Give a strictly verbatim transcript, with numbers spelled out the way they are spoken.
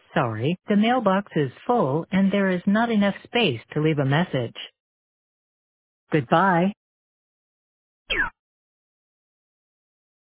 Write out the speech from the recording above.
Sorry, the mailbox is full and there is not enough space to leave a message. Goodbye.